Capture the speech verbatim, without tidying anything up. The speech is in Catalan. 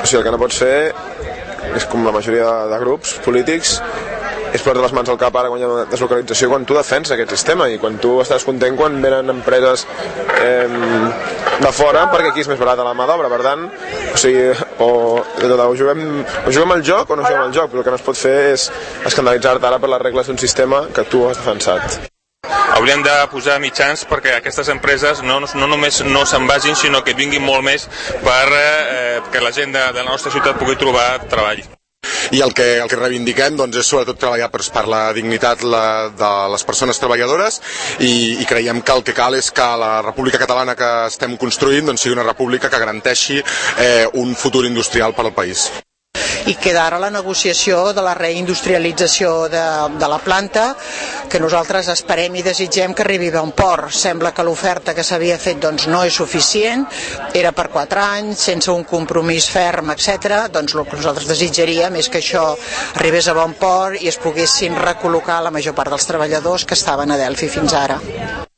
sigui, el que no pots fer és com la majoria de, de grups polítics, és posar les mans al cap ara quan hi ha una deslocalització, quan tu defenses aquest sistema i quan tu estàs content quan venen empreses eh, de fora, perquè aquí és més barata la mà d'obra. Per tant, o sigui, o, o, juguem, o juguem al joc o no juguem al joc, però el que no es pot fer és escandalitzar-te ara per les regles d'un sistema que tu has defensat. Hauríem de posar mitjans perquè aquestes empreses no, no només no se'n vagin, sinó que vinguin molt més per eh, que la gent de, de la nostra ciutat pugui trobar treball. I el que, el que reivindiquem doncs, és sobretot treballar per, per la dignitat la, de les persones treballadores i, i creiem que el que cal és que la República Catalana que estem construint doncs, sigui una república que garanteixi eh, un futur industrial per al país. I queda ara la negociació de la reindustrialització de, de la planta, que nosaltres esperem i desitgem que arribi a bon port. Sembla que l'oferta que s'havia fet doncs, no és suficient, era per quatre anys, sense un compromís ferm, etcètera. Doncs el que nosaltres desitjaríem és que això arribés a bon port i es poguessin recol·locar la major part dels treballadors que estaven a Delphi fins ara.